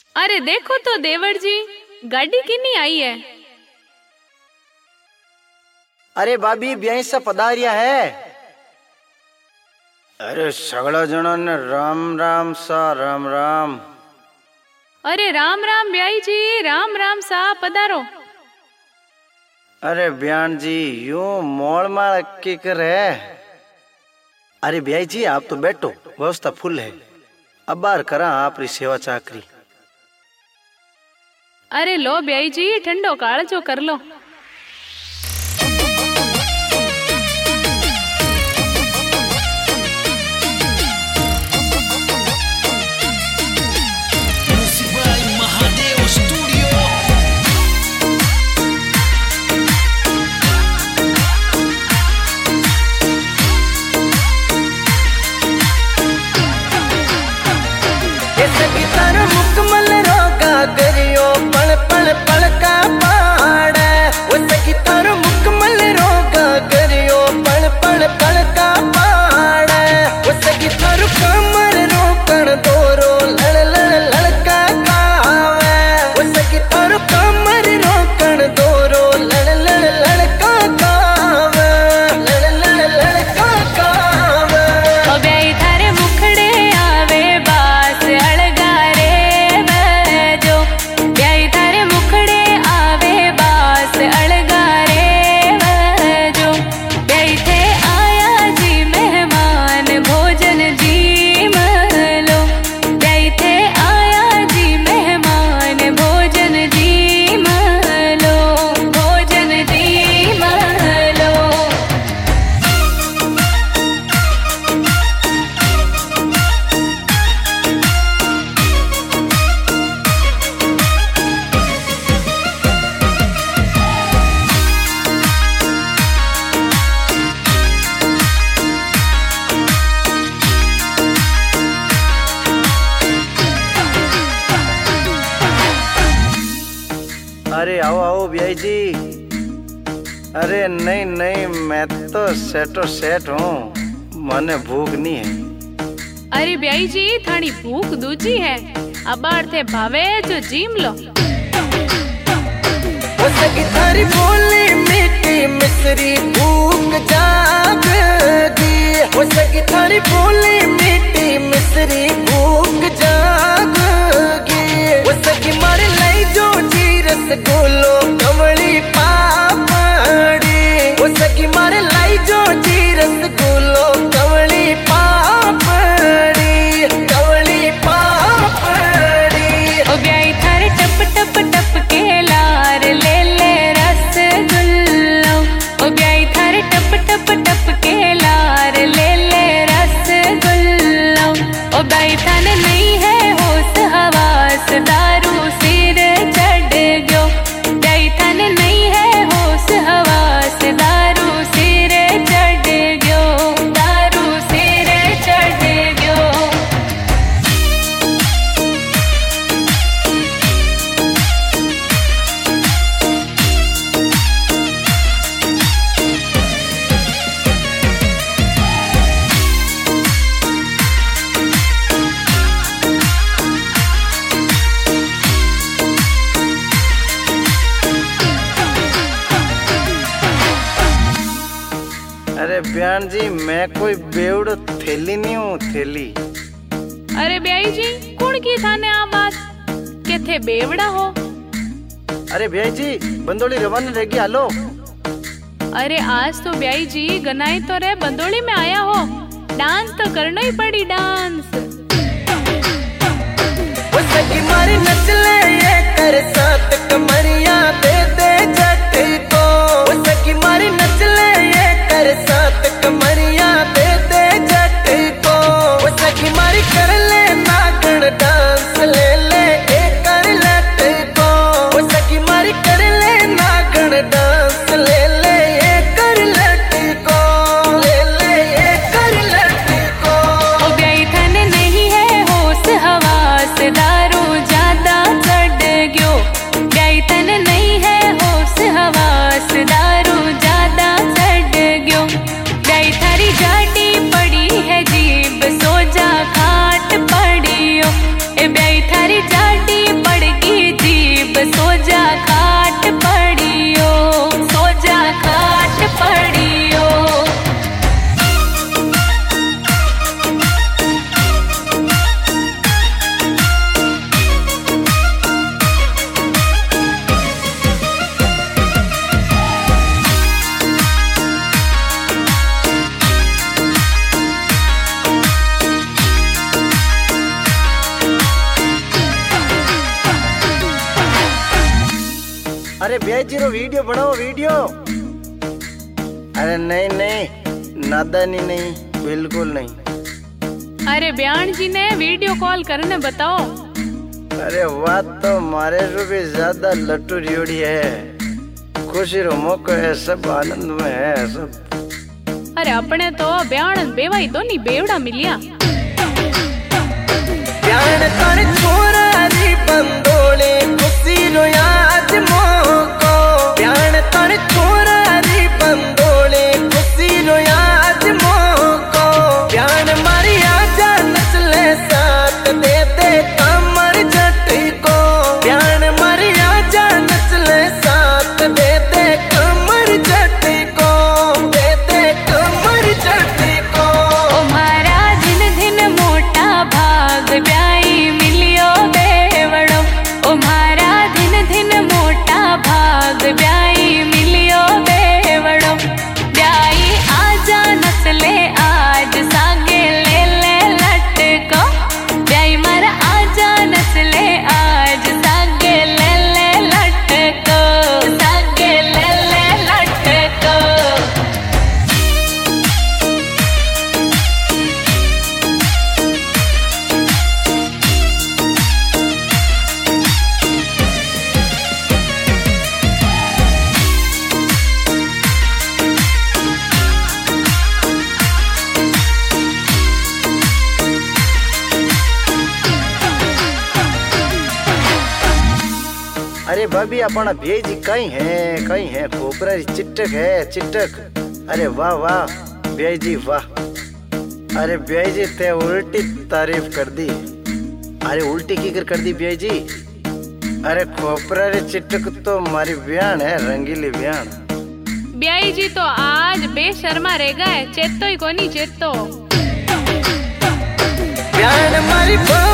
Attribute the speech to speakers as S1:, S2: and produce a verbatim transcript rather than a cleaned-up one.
S1: अरे देखो तो देवर जी, गाड़ी किनी आई है।
S2: अरे भाभी ब्याह से पधारिया है। अरे सगड़ा जना ने राम राम सा राम राम।
S1: अरे राम राम ब्याई जी, राम राम सा पधारो।
S2: अरे ब्यान जी यूं मोड़ मार के कर है। अरे ब्याई जी आप तो बैठो, व्यवस्था फुल है। अब बार करा आपरी सेवा चाकरी।
S1: अरे लो ब्याई जी, ठंडो काल जो कर लो।
S2: अरे आओ आओ ब्याई जी। अरे नहीं नहीं, मैं तो सेटो सेट हूँ, मने भूख नहीं है।
S1: अरे ब्याई जी थानी भूख दूजी है, अबार थे भावे जो जीम लो।
S3: थारी बोली मीठी मिश्री भूख जागदी, हो सकी थारी बोली मीठी मिश्री भूख जागगी, हो सकी मारे लाई जो जीरस गोलो कमली पापड़ी, हो सकी मारे लाई जो जीरस गोलो कमली पापड़ी, कमली पापड़ी।
S1: ओ ब्याई थारे टप टप टप के लार ले ले रसगुल्लो, ओ ब्याई थारे टप टप टप के लार ले ले रसगुल्लो। ओ ब्याई थाने नहीं है होश हवास, दारू सिर चढ़ गयो। ब्याई थाने नहीं है होश हवास, दारू सिर चढ़ गयो, दारू सिर चढ़ गयो।
S2: अरे ब्यान जी मैं कोई बेवड़ थैली नहीं हूँ, थैली।
S1: अरे ब्याई जी कौन की थाने आ बात के थे बेवड़ा हो।
S2: अरे ब्याई जी बंदोली रवाना रहेगी, हालो।
S1: अरे आज तो ब्याई जी गनाई तो रे बंदोली में आया हो, डांस तो करना ही पड़ी डांस।
S3: वो सकी मारी नचले ये कर साथ कमरिया दे दे जट को, वो सकी मारी नचले ये कर साथ कमरिया दे दे जट को, वो सकी मारी कर ले नागण डांस ले ले एक कर लट को, वो सकी मारी कर ले नागण डांस ले ले एक कर लट को, ले ले एक कर लट को।
S1: ओ ब्याई थाने नहीं है होश हवास, दारू ज्यादा
S2: अरे ब्याई जी रो वीडियो बनाओ वीडियो। अरे नहीं नहीं नादानी नहीं, बिल्कुल नहीं।
S1: अरे ब्यान जी ने वीडियो कॉल करने बताओ।
S2: अरे बात तो मारे रो भी ज्यादा लट्टू रियोड़ी है। खुशी रो मौका है, सब आनंद में है सब।
S1: अरे अपने तो ब्यान बेवाई दोनी बेवड़ा मिलिया।
S3: ब्यान तर छोरा री बंदोले खुशी रो याद मोको। ब्यान तर छोरा री बंदोले खुशी रो याद मोको। ब्यान मारी आजा नचले साथ दे दे कमर जटी को। ब्यान मारी आजा नचले साथ दे दे कमर जटी को। दे दे कमर जटी को।
S1: ओ मारा दिन दिन मोटा भाग ब्याई मिलियो बेवड़ो। ओ मारा दिन दिन मोटा भाग ब्याई मिलियो बेवड़ो। ब्याई आजा नचले आज सागे ले ले लटको। ब्याई मारा आजा नचले आज सागे ले ले लटको। सागे ले ले लटको।
S2: अरे भाभी अपना ब्याई जी कहीं है कहीं है, खोपरा चिटक है चिटक। अरे वाह वाह ब्याई जी वाह। अरे ब्याई जी ते उल्टी तारीफ कर दी। अरे उल्टी की कर कर दी ब्याई जी। अरे खोपरा रे चिटक तो मारी बयान है, रंगीली बयान।
S1: ब्याई जी तो आज बेशर्मा रह गए, चेतो ही कोनी चेतो।
S3: ब्यान मारी